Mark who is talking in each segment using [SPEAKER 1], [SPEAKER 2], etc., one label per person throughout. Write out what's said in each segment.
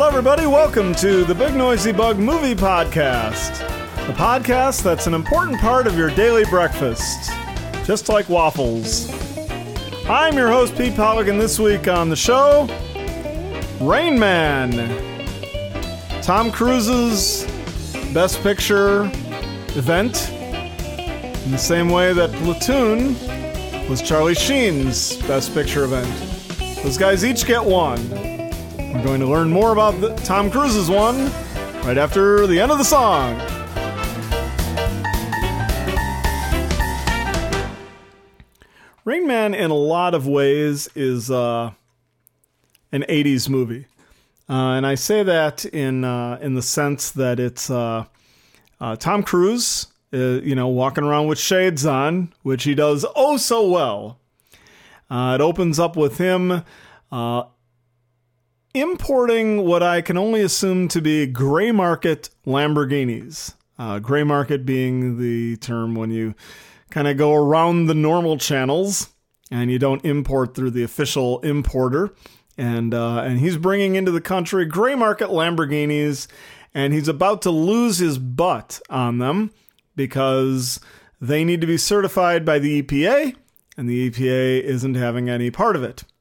[SPEAKER 1] Hello, everybody. Welcome to the Big Noisy Bug Movie Podcast, the podcast that's an important part of your daily breakfast, just like waffles. I'm your host, Pete Pollack, and this week on the show, Rain Man, Tom Cruise's Best Picture event, in the same way that Platoon was Charlie Sheen's Best Picture event. Those guys each get one. We're going to learn more about Tom Cruise's one right after the end of the song. Rain Man, in a lot of ways, is an 80s movie. And I say that in the sense that it's Tom Cruise, walking around with shades on, which he does oh so well. It opens up with him importing what I can only assume to be gray market Lamborghinis. Gray market being the term when you kind of go around the normal channels and you don't import through the official importer. And he's bringing into the country gray market Lamborghinis, and he's about to lose his butt on them because they need to be certified by the EPA, and the EPA isn't having any part of it.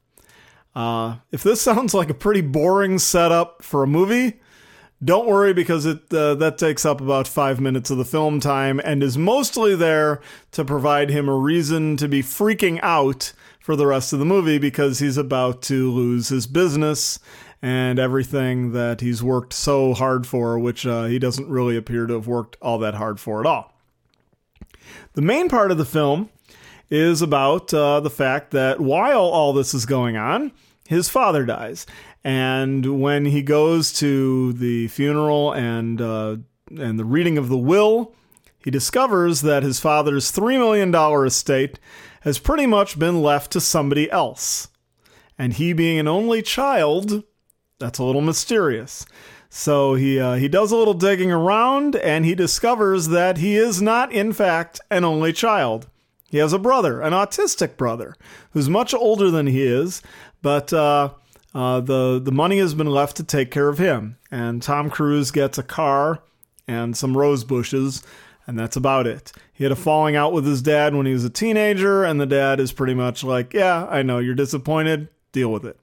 [SPEAKER 1] If this sounds like a pretty boring setup for a movie, don't worry, because that takes up about 5 minutes of the film time and is mostly there to provide him a reason to be freaking out for the rest of the movie, because he's about to lose his business and everything that he's worked so hard for, which he doesn't really appear to have worked all that hard for at all. The main part of the film is about the fact that while all this is going on, his father dies. And when he goes to the funeral and the reading of the will, he discovers that his father's $3 million estate has pretty much been left to somebody else. And he being an only child, that's a little mysterious. So he does a little digging around, and he discovers that he is not, in fact, an only child. He has a brother, an autistic brother, who's much older than he is, but the money has been left to take care of him. And Tom Cruise gets a car and some rose bushes, and that's about it. He had a falling out with his dad when he was a teenager, and the dad is pretty much like, yeah, I know, you're disappointed, deal with it.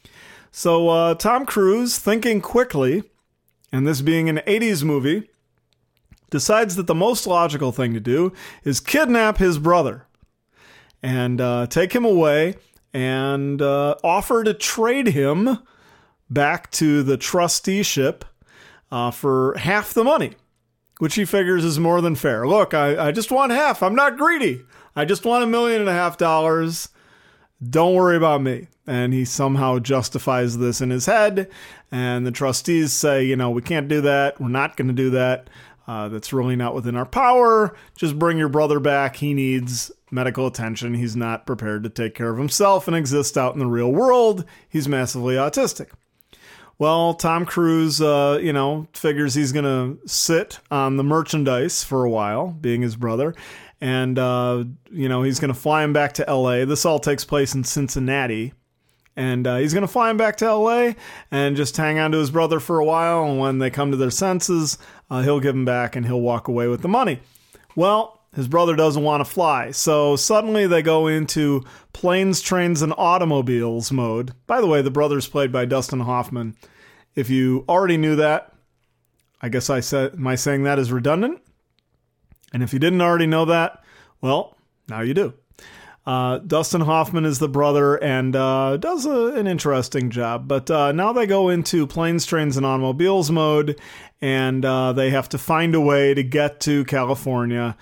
[SPEAKER 1] So Tom Cruise, thinking quickly, and this being an 80s movie, decides that the most logical thing to do is kidnap his brother and take him away and offer to trade him back to the trusteeship for half the money, which he figures is more than fair. Look, I just want half. I'm not greedy. I just want $1.5 million. Don't worry about me. And he somehow justifies this in his head. And the trustees say, we can't do that. We're not going to do that. That's really not within our power. Just bring your brother back. He needs medical attention. He's not prepared to take care of himself and exist out in the real world. He's massively autistic. Well, Tom Cruise, figures he's going to sit on the merchandise for a while, being his brother. And, he's going to fly him back to L.A. This all takes place in Cincinnati. And he's going to fly him back to L.A. and just hang on to his brother for a while. And when they come to their senses, he'll give him back and he'll walk away with the money. Well, his brother doesn't want to fly. So suddenly they go into planes, trains, and automobiles mode. By the way, the brother's played by Dustin Hoffman. If you already knew that, I guess am I saying that is redundant? And if you didn't already know that, well, now you do. Dustin Hoffman is the brother and does an interesting job. But now they go into planes, trains, and automobiles mode, and they have to find a way to get to California,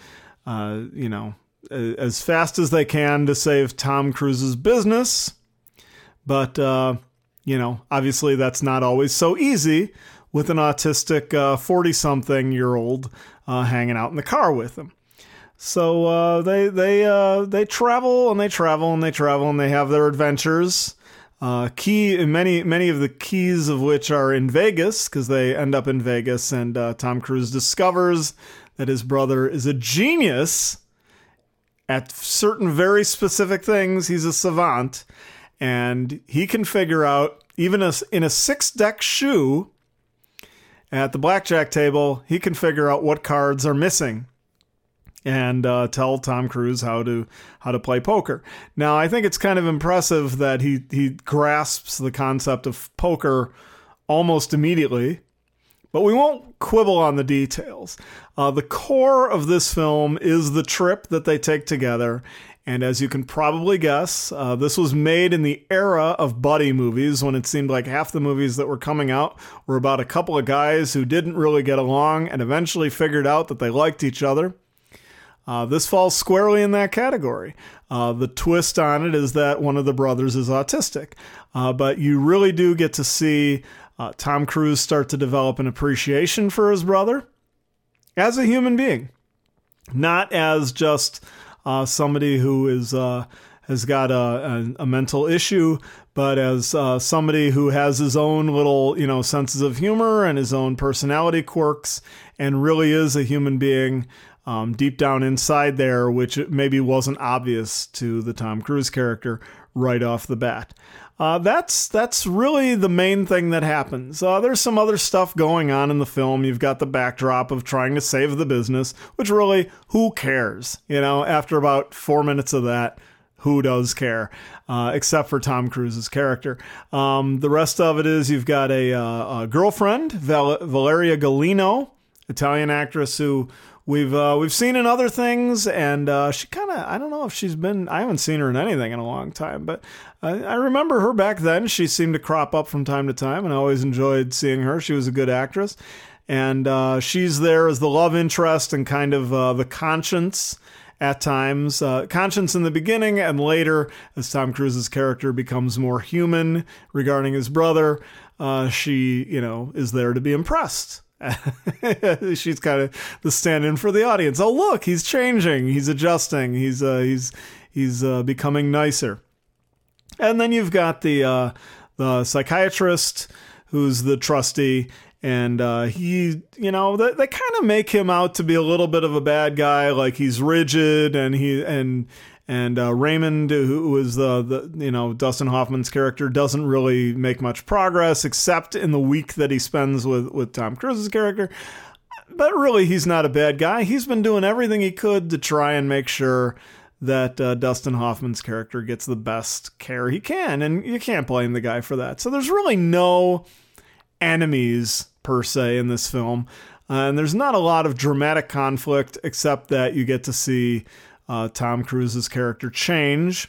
[SPEAKER 1] as fast as they can to save Tom Cruise's business. But, obviously that's not always so easy with an autistic 40-something-year-old hanging out in the car with him. So they travel and they travel and they travel and they have their adventures. Many of the keys of which are in Vegas, because they end up in Vegas, and Tom Cruise discovers that his brother is a genius at certain very specific things. He's a savant, and he can figure out, even in a 6-deck shoe, at the blackjack table, he can figure out what cards are missing and tell Tom Cruise how to play poker. Now, I think it's kind of impressive that he grasps the concept of poker almost immediately, but we won't quibble on the details. The core of this film is the trip that they take together, and as you can probably guess, this was made in the era of buddy movies, when it seemed like half the movies that were coming out were about a couple of guys who didn't really get along and eventually figured out that they liked each other. This falls squarely in that category. The twist on it is that one of the brothers is autistic. But you really do get to see Tom Cruise start to develop an appreciation for his brother as a human being. Not as just somebody who has got a mental issue, but as somebody who has his own little, senses of humor and his own personality quirks, and really is a human being deep down inside there, which maybe wasn't obvious to the Tom Cruise character right off the bat. That's really the main thing that happens. There's some other stuff going on in the film. You've got the backdrop of trying to save the business, which really, who cares? After about 4 minutes of that, who does care? Except for Tom Cruise's character. The rest of it is you've got a girlfriend, Valeria Golino, Italian actress who we've seen in other things, and she kind of, I don't know if I haven't seen her in anything in a long time, but I remember her back then. She seemed to crop up from time to time, and I always enjoyed seeing her. She was a good actress, and she's there as the love interest and kind of the conscience at times. Conscience in the beginning, and later, as Tom Cruise's character becomes more human regarding his brother, she, is there to be impressed. She's kind of the stand-in for the audience. Oh, look, he's changing. He's adjusting. He's becoming nicer. And then you've got the psychiatrist who's the trustee, and he, they kind of make him out to be a little bit of a bad guy, like he's rigid, and Raymond, who is the Dustin Hoffman's character, doesn't really make much progress except in the week that he spends with Tom Cruise's character. But really, he's not a bad guy. He's been doing everything he could to try and make sure that Dustin Hoffman's character gets the best care he can, and you can't blame the guy for that. So there's really no enemies per se in this film, and there's not a lot of dramatic conflict except that you get to see Tom Cruise's character change.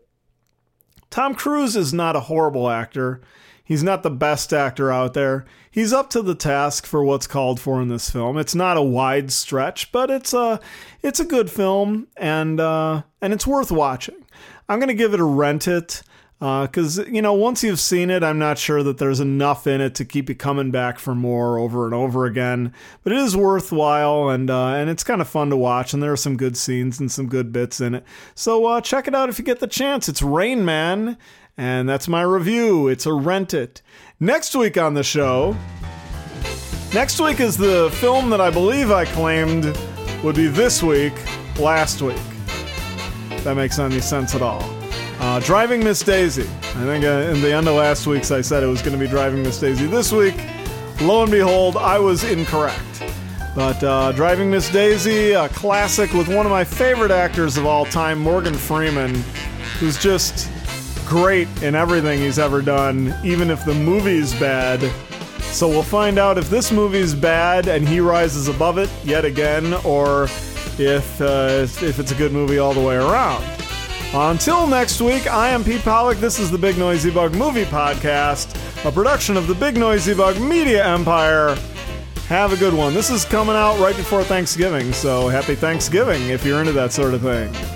[SPEAKER 1] Tom Cruise is not a horrible actor. He's not the best actor out there. He's up to the task for what's called for in this film. It's not a wide stretch, but it's a good film, and it's worth watching. I'm going to give it a rent it, because, once you've seen it, I'm not sure that there's enough in it to keep you coming back for more over and over again. But it is worthwhile, and it's kind of fun to watch, and there are some good scenes and some good bits in it. So check it out if you get the chance. It's Rain Man, and that's my review. It's a rent it. Next week on the show, next week is the film that I believe I claimed would be this week, last week. If that makes any sense at all. Driving Miss Daisy. I think in the end of last week's I said it was going to be Driving Miss Daisy this week. Lo and behold, I was incorrect. But Driving Miss Daisy, a classic with one of my favorite actors of all time, Morgan Freeman, who's just great in everything he's ever done, even if the movie's bad. So we'll find out if this movie's bad and he rises above it yet again, or if it's a good movie all the way around. Until next week, I am Pete Pollack. This is the Big Noisy Bug Movie Podcast, a production of the Big Noisy Bug Media Empire. Have a good one. This is coming out right before Thanksgiving, so happy Thanksgiving if you're into that sort of thing.